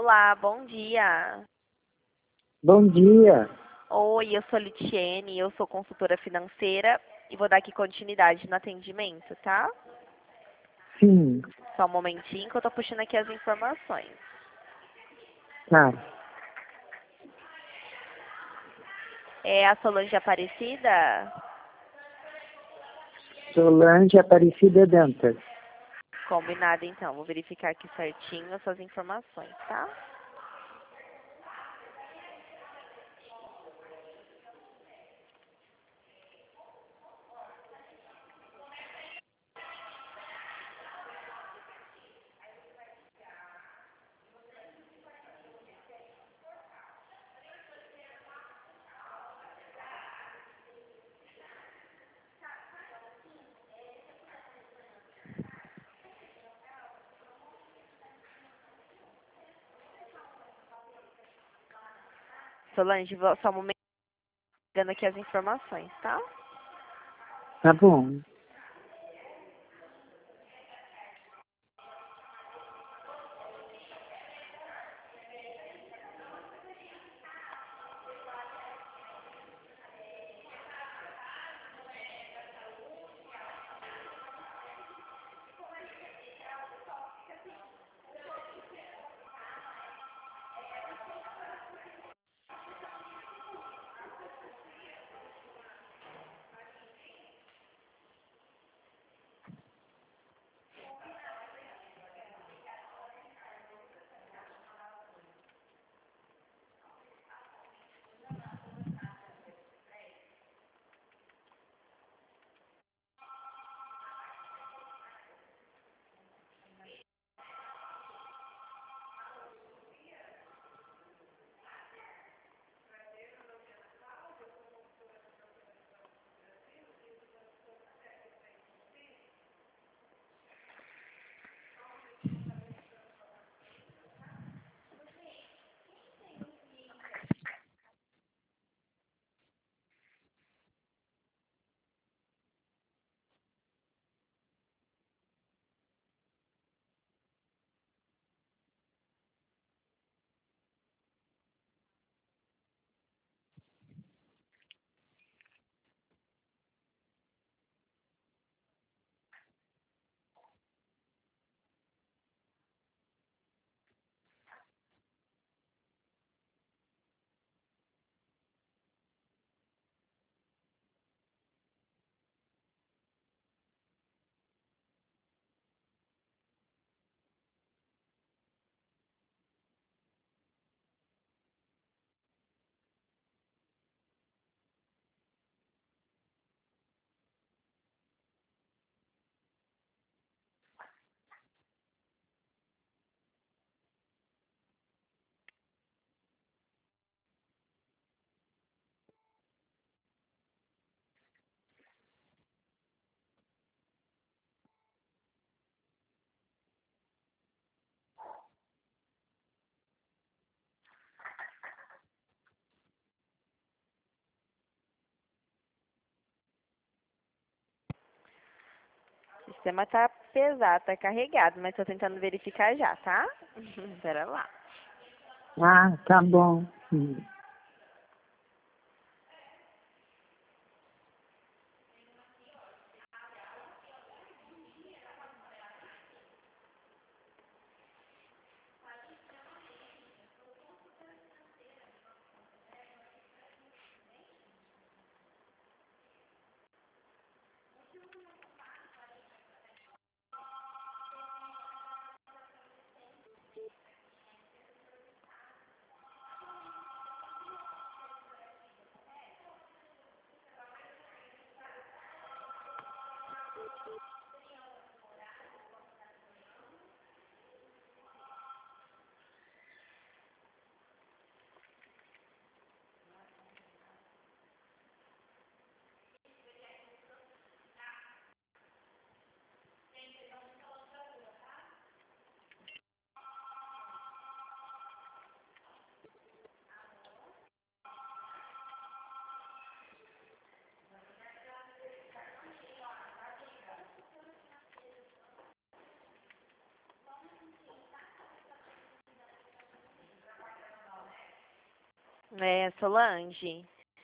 Olá, bom dia. Bom dia. Oi, eu sou Litiene, eu sou consultora financeira e vou dar aqui continuidade no atendimento, tá? Sim, Só um momentinho que eu tô puxando aqui as informações. tá. É a Solange Aparecida? Solange Aparecida Dantas. Combinado então, vou verificar aqui certinho as suas informações, tá? Solange, só um momento dando aqui as informações, tá? Tá bom. O sistema tá pesado, tá carregado, mas tô tentando verificar já, tá? Pera lá. Ah, tá bom. Solange.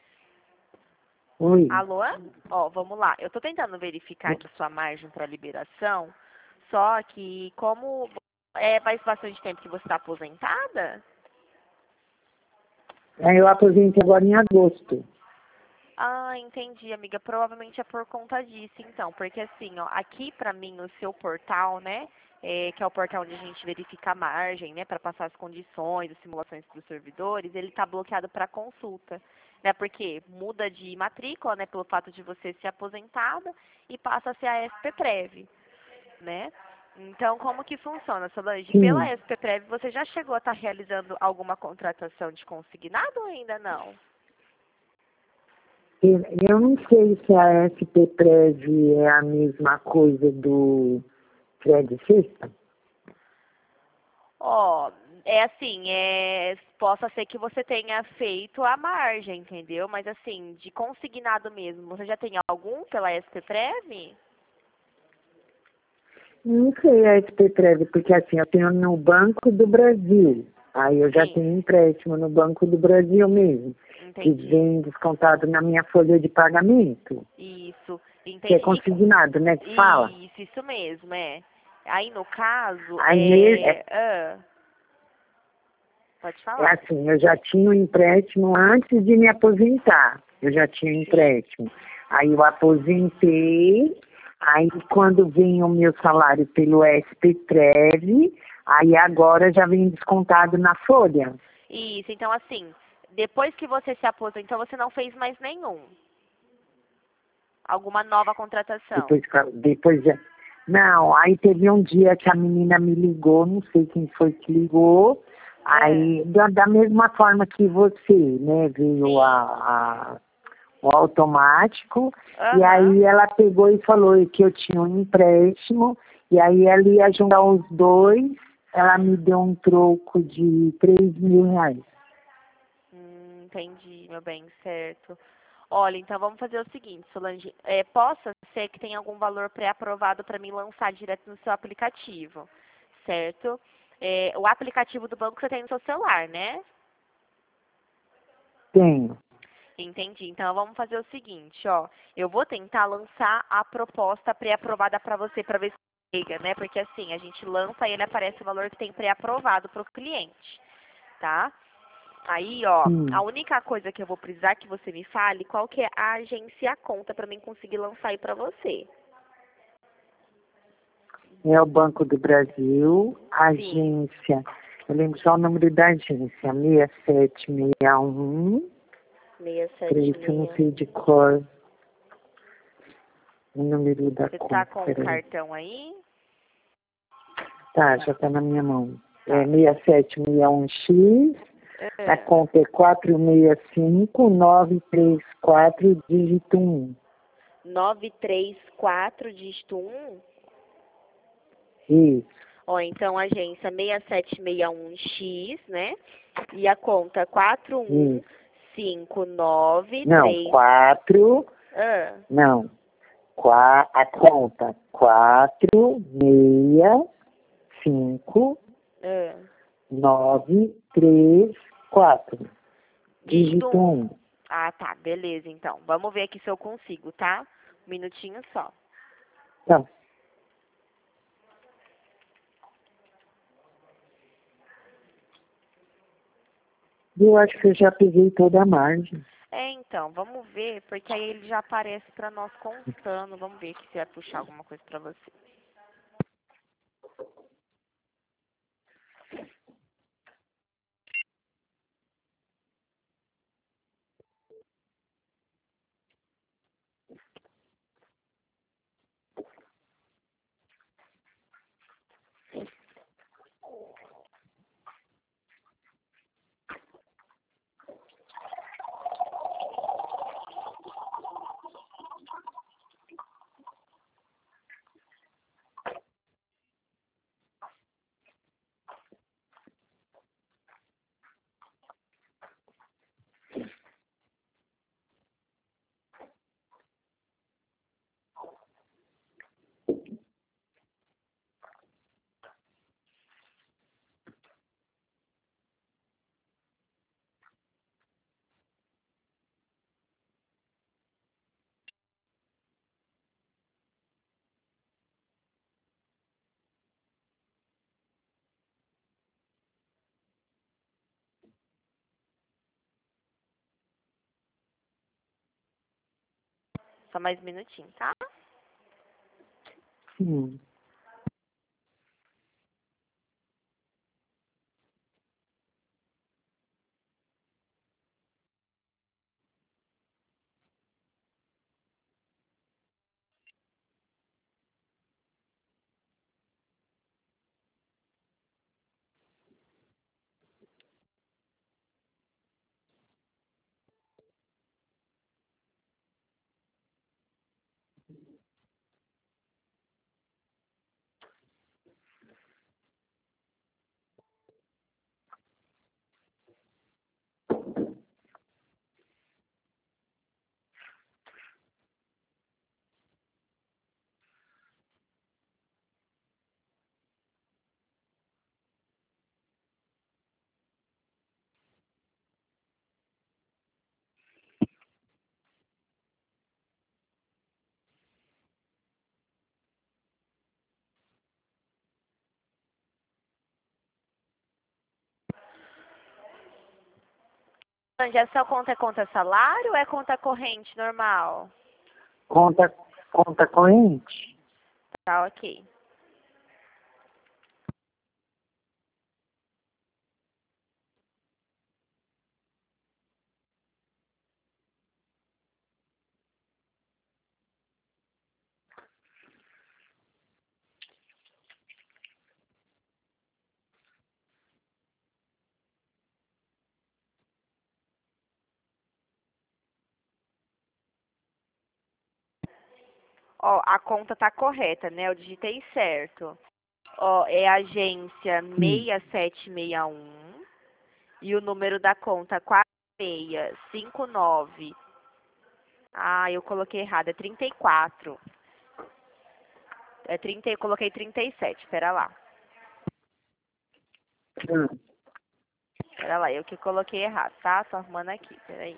Oi. Alô? Ó, vamos lá. Eu tô tentando verificar aqui sua margem para liberação, só que como faz bastante tempo que você está aposentada? Eu aposentei agora em agosto. Ah, entendi, amiga. Provavelmente é por conta disso, então. Porque assim, ó, aqui pra mim, o seu portal, né? Que é o portal onde a gente verifica a margem, né? Para passar as condições, as simulações para os servidores, ele tá bloqueado para consulta, né? Porque muda de matrícula, né? Pelo fato de você ser aposentada e passa a ser a SPPrev, né? Então, como que funciona, Solange? Pela Sim. SPPrev, você já chegou a estar realizando alguma contratação de consignado ou ainda não? Eu não sei se a SPPrev é a mesma coisa do Fred Sexta. Ó, assim, possa ser que você tenha feito a margem, entendeu? Mas assim, de consignado mesmo, você já tem algum pela SPPrev? Não sei a SPPrev, porque assim, eu tenho no Banco do Brasil. Aí eu já Sim, tenho empréstimo no Banco do Brasil mesmo, que entendi. vem descontado na minha folha de pagamento, Isso, que é entendi. consignado, né, que fala. Isso mesmo, é. Aí no caso, Aí pode é falar. assim, eu já tinha um empréstimo antes de me aposentar. Eu já tinha um Sim. empréstimo. Aí eu aposentei, aí quando vem o meu salário pelo SPTrev, aí agora já vem descontado na folha. Isso, então assim, depois que você se aposentou, você não fez mais nenhum. Alguma nova contratação. Depois já. Não, aí teve um dia que a menina me ligou, não sei quem foi que ligou, É. aí da mesma forma que você, né, veio Sim. o automático, e Aham. aí ela pegou e falou que eu tinha um empréstimo, e aí ela ia juntar os dois, ela me deu um troco de R$ 3.000. Entendi, meu bem, certo. Olha, então vamos fazer o seguinte, Solange. Possa ser que tenha algum valor pré-aprovado para mim lançar direto no seu aplicativo, certo? O aplicativo do banco você tem no seu celular, né? Tenho. Entendi. Então vamos fazer o seguinte, ó. Eu vou tentar lançar a proposta pré-aprovada para você para ver se chega, né? Porque assim, a gente lança e ele aparece o valor que tem pré-aprovado para o cliente, tá? Aí, ó, a Sim. única coisa que eu vou precisar que você me fale, qual que é a agência e a conta para mim conseguir lançar aí para você. É o Banco do Brasil, Sim. agência, eu lembro só o número da agência, 6761, peraí, que eu não 676. sei de cor o número da Você tá conta, com o peraí. cartão aí? Tá, já tá na minha mão. É Tá. 6761X, a É. conta é 465934, dígito 1. 934 dígito 1. Isso, Ó, então agência 6761X, né? E a conta isso. 41593. Não, 4, Ah, não. A conta 465 ah. 934. Dígito Dígito 1. 1. Ah, tá. Beleza, então. Vamos ver aqui se eu consigo, tá? Um minutinho só. Tá. Eu acho que eu já peguei toda a margem. Então, vamos ver, porque aí ele já aparece pra nós constando. Vamos ver aqui se vai puxar alguma coisa pra você. Só mais um minutinho, tá? Sim. Andy, essa conta é conta salário ou é conta corrente normal? Conta corrente? Tá, ok. Ó, a conta tá correta, né? Eu digitei certo. Ó, é agência Sim. 6761 e o número da conta 4659. Ah, eu coloquei errado, é 34. Eu coloquei 37, pera lá. Hum. Pera lá, eu que coloquei errado, tá? Tô arrumando aqui, peraí.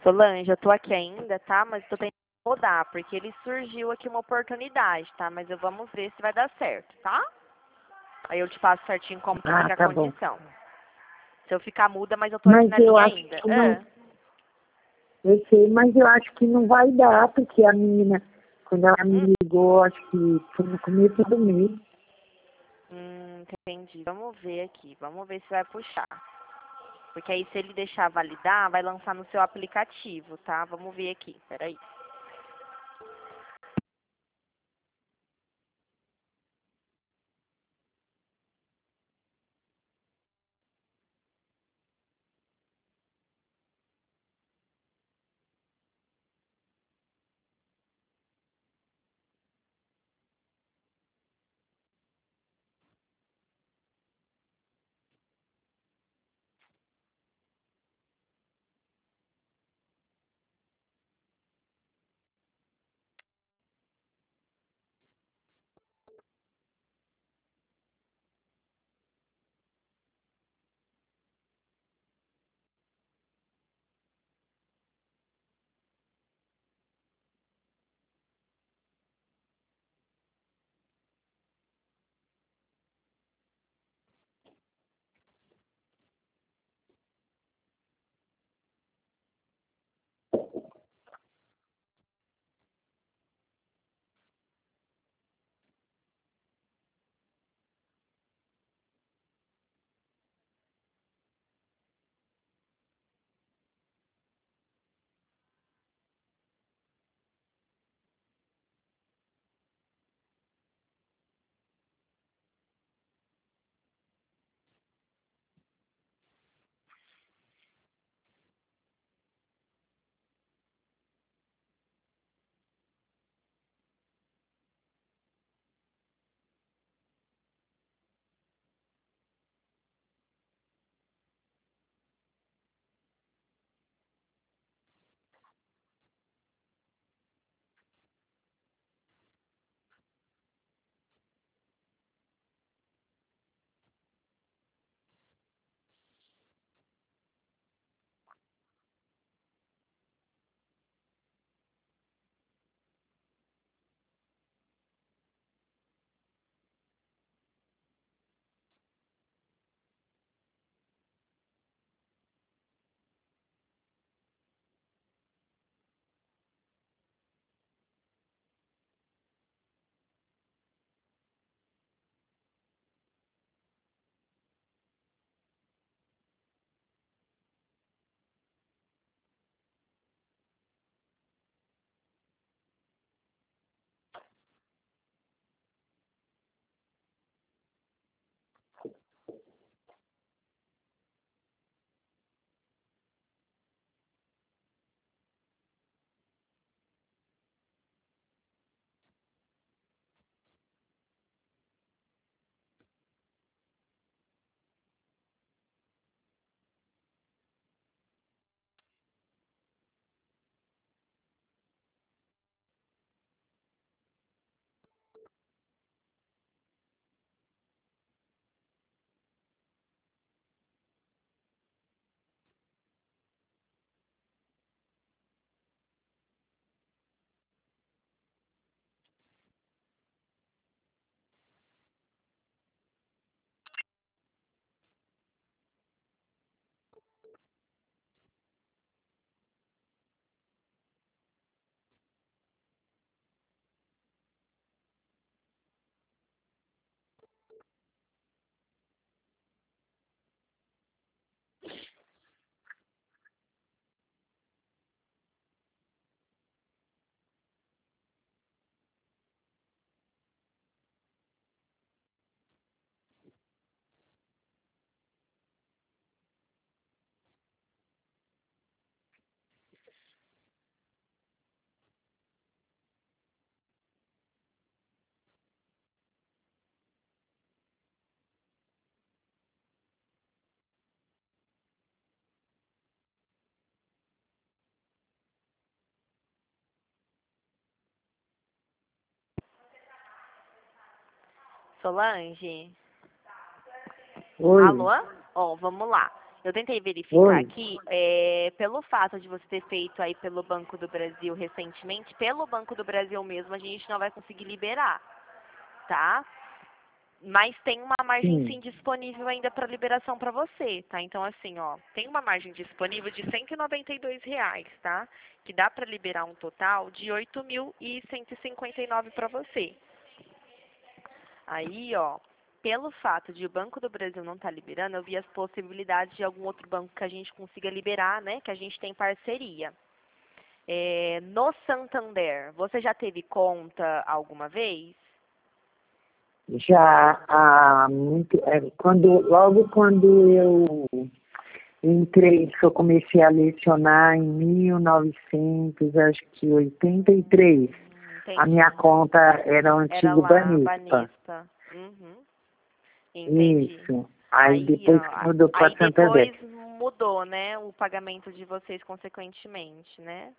Solange, eu tô aqui ainda, tá? Mas tô tentando rodar, porque ele surgiu aqui uma oportunidade, tá? Mas vamos ver se vai dar certo, tá? Aí eu te passo certinho como que Ah, fica a tá bom. condição. Se eu ficar muda, mas eu tô aqui Mas na eu linha acho ainda. que não, eu sei, mas eu acho que não vai dar, porque a menina, quando ela me ligou, acho que foi no começo do mês. Entendi. Vamos ver aqui. Vamos ver se vai puxar. Porque aí se ele deixar validar, vai lançar no seu aplicativo, tá? Vamos ver aqui. Peraí. Solange? Oi. Alô? Ó, vamos lá. Eu tentei verificar Oi? aqui, pelo fato de você ter feito aí pelo Banco do Brasil recentemente, pelo Banco do Brasil mesmo, a gente não vai conseguir liberar, tá? Mas tem uma margem Sim. sim disponível ainda para liberação para você, tá? Então assim, ó, tem uma margem disponível de R$ 192, tá? Que dá para liberar um total de 8.159 para você. Aí, ó, pelo fato de o Banco do Brasil não estar liberando, eu vi as possibilidades de algum outro banco que a gente consiga liberar, né? Que a gente tem parceria. No Santander, você já teve conta alguma vez? Já há muito, logo quando eu entrei, que eu comecei a lecionar em 1983, a Entendi. minha conta era o Era antigo lá, Banespa. Banespa. Uhum. Entendi. Isso. Aí Aí, depois que ó, mudou para aí Santander. depois mudou, né, o pagamento de vocês consequentemente, né?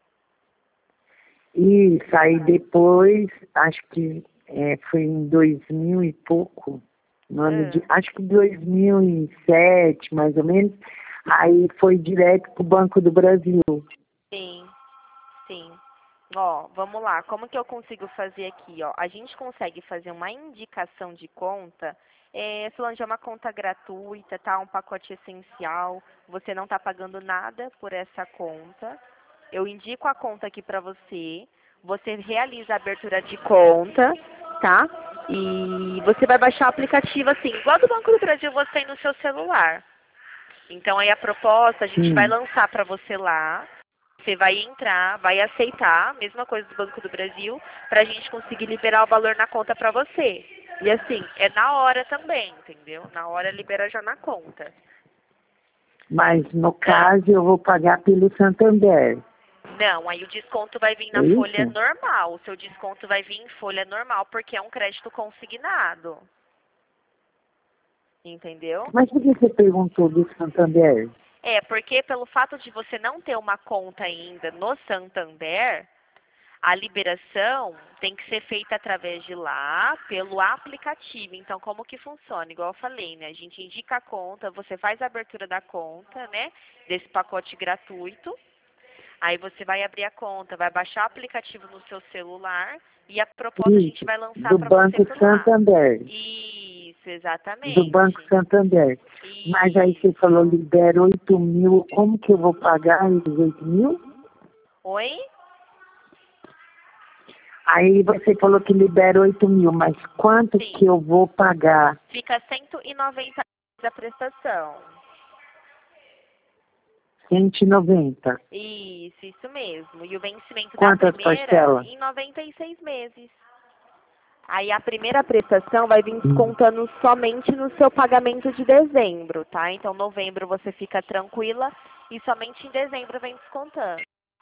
Isso, aí depois, acho que foi em 2000 e pouco, no ano de, Ah, acho que 2007, mais ou menos, aí foi direto para o Banco do Brasil. sim, sim. Ó, vamos lá. Como que eu consigo fazer aqui, ó? A gente consegue fazer uma indicação de conta. Solange, é uma conta gratuita, tá? Um pacote essencial. Você não tá pagando nada por essa conta. Eu indico a conta aqui pra você. Você realiza a abertura de conta, tá? E você vai baixar o aplicativo assim, igual do Banco do Brasil você tem no seu celular. Então aí a proposta a gente vai Sim, lançar pra você lá. Você vai entrar, vai aceitar, mesma coisa do Banco do Brasil, para a gente conseguir liberar o valor na conta para você. E assim, é na hora também, entendeu? Na hora libera já na conta. mas no Ah, caso eu vou pagar pelo Santander, não, aí o desconto vai vir é na folha isso? normal. O seu desconto vai vir em folha normal, porque é um crédito consignado. Entendeu? Mas por que você perguntou do Santander? Porque pelo fato de você não ter uma conta ainda no Santander, a liberação tem que ser feita através de lá, pelo aplicativo. Então, como que funciona? Igual eu falei, né? A gente indica a conta, você faz a abertura da conta, né? Desse pacote gratuito. Aí você vai abrir a conta, vai baixar o aplicativo no seu celular e a proposta a gente Isso, vai lançar do para você Banco por lá. Santander. Isso, Do Banco exatamente. Santander. Mas aí você falou, Isso. libera 8.000, como que eu vou pagar esses 8.000? Oi? Aí você falou que libera 8.000, mas quanto que Sim. eu vou pagar? Fica R$ 190 a prestação. 190. Isso mesmo. E o vencimento da Quantas primeira parcelas? em 96 meses. Aí a primeira prestação vai vir Hum, descontando somente no seu pagamento de dezembro, tá? Então novembro você fica tranquila e somente em dezembro vem descontando.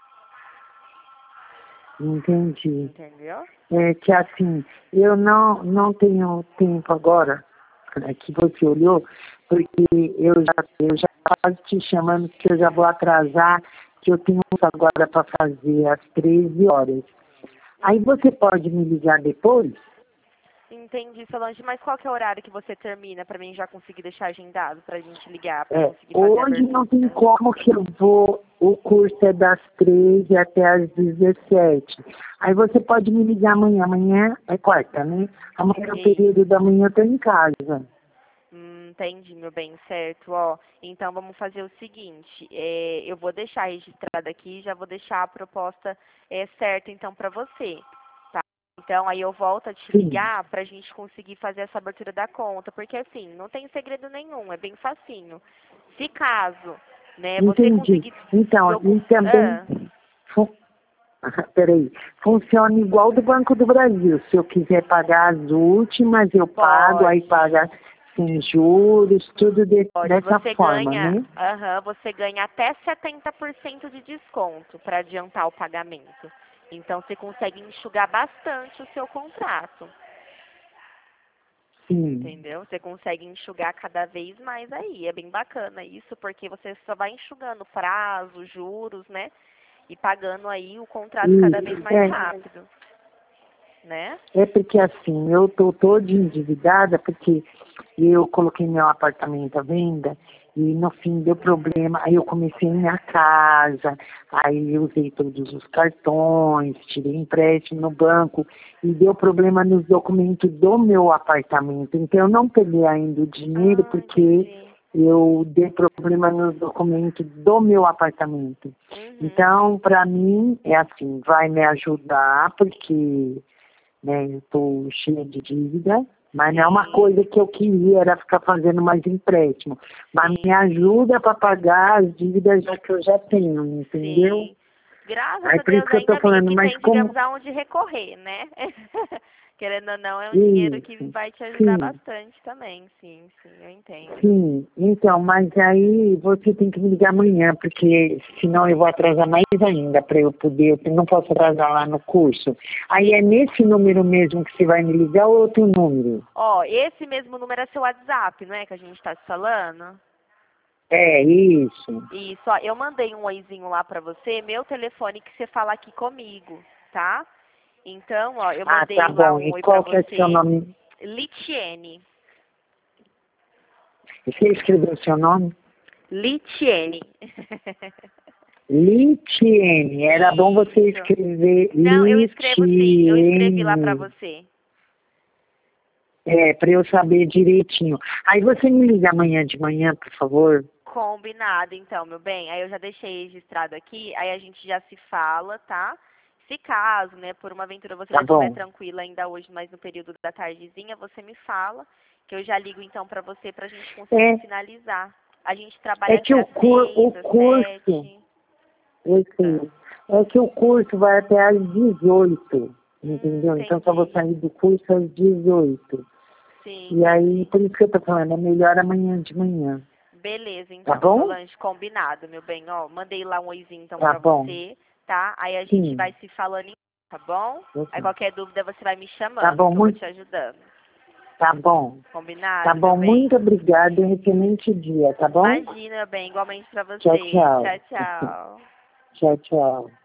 Entendi. Entendeu? É que assim, eu não tenho tempo agora, que você olhou, porque eu já quase te chamando, que eu já vou atrasar, que eu tenho agora para fazer às 13 horas. Aí você pode me ligar depois? Entendi, Solange. Mas qual que é o horário que você termina pra mim já conseguir deixar agendado pra gente ligar, pra conseguir fazer a Hoje não tem abertura? como que eu vou, o curso é das 13 até às 17. Aí você pode me ligar amanhã, amanhã é quarta, né? Amanhã no período da manhã eu estou em casa. Entendi, meu bem, certo. Ó, então vamos fazer o seguinte, eu vou deixar registrado aqui, já vou deixar a proposta certa então para você, tá? Então aí eu volto a te Sim, ligar para a gente conseguir fazer essa abertura da conta, porque assim, não tem segredo nenhum, é bem facinho. Se caso, né, você entendi. conseguir Então, e também, fu- peraí, funciona igual do Banco do Brasil. Se eu quiser pagar as últimas, eu pago, aí pode. paga sem juros, tudo Pode, dessa forma, né? você ganha até 70% de desconto para adiantar o pagamento. Então você consegue enxugar bastante o seu contrato, Sim. entendeu? Você consegue enxugar cada vez mais aí. É bem bacana isso, porque você só vai enxugando prazo, juros, né? E pagando aí o contrato cada vez Isso. mais rápido, né? É porque assim, eu tô toda endividada porque eu coloquei meu apartamento à venda E no fim deu problema, aí eu comecei minha casa, aí eu usei todos os cartões, tirei empréstimo no banco e deu problema nos documentos do meu apartamento. Então eu não peguei ainda o dinheiro porque Entendi. eu dei problema nos documentos do meu apartamento. Uhum. Então, para mim, é assim, vai me ajudar porque, né, eu estou cheia de dívida. Mas não é uma coisa que eu queria, era ficar fazendo mais empréstimo. Mas me ajuda para pagar as dívidas já que eu já tenho, entendeu? Sim. Graças Aí a por isso Deus que eu tô ainda bem falando, que mas tem, como... digamos, aonde recorrer, né? Querendo ou não, é um dinheiro que Isso, vai te ajudar sim, bastante também. Sim, sim, eu entendo. sim. Então, mas aí você tem que me ligar amanhã, porque senão eu vou atrasar mais ainda para eu poder, eu não posso atrasar lá no curso. Aí é nesse número mesmo que você vai me ligar ou outro número? Ó, esse mesmo número é seu WhatsApp, não é? Que a gente tá se falando? É, isso. Isso, ó, eu mandei um oizinho lá pra você, meu telefone que você fala aqui comigo, tá? Então, ó, eu Ah, mandei tá lá bom. um E oi pra qual que é o seu você. nome? Litiene. Você escreveu o seu nome? Litiene. Litiene. Era bom você Isso. escrever Não, eu escrevo sim, eu escrevi lá pra Litiene. você. É, para eu saber direitinho. Aí você me liga amanhã de manhã, por favor? Combinado, então, meu bem. Aí eu já deixei registrado aqui, aí a gente já se fala, tá? Se caso, né, por uma aventura você Tá já estiver bom. tranquila ainda hoje, mas no período da tardezinha, você me fala, que eu já ligo então pra você pra gente conseguir É, finalizar. A gente é trabalha que até o, às 6, às curso, 7. eu sei, é que o curso vai até às 18, entendeu? Então só vou Entendi. sair do curso às 18. Sim, E aí, entendi. por isso que eu tô falando, é melhor amanhã de manhã. Beleza, Tá então, bom? Solange, combinado, meu bem. Ó, mandei lá um oizinho então Tá pra bom. você, tá? Aí a gente Sim. vai se falando, tá bom? Aí Ok. qualquer dúvida você vai me Tá chamando, bom, que eu vou muito, te ajudando. tá bom. Tá Combinado, meu bom, bem? muito obrigada e um excelente dia, tá bom? Imagina, meu bem, igualmente pra Tchau, você. tchau. Tchau, tchau. Tchau, tchau.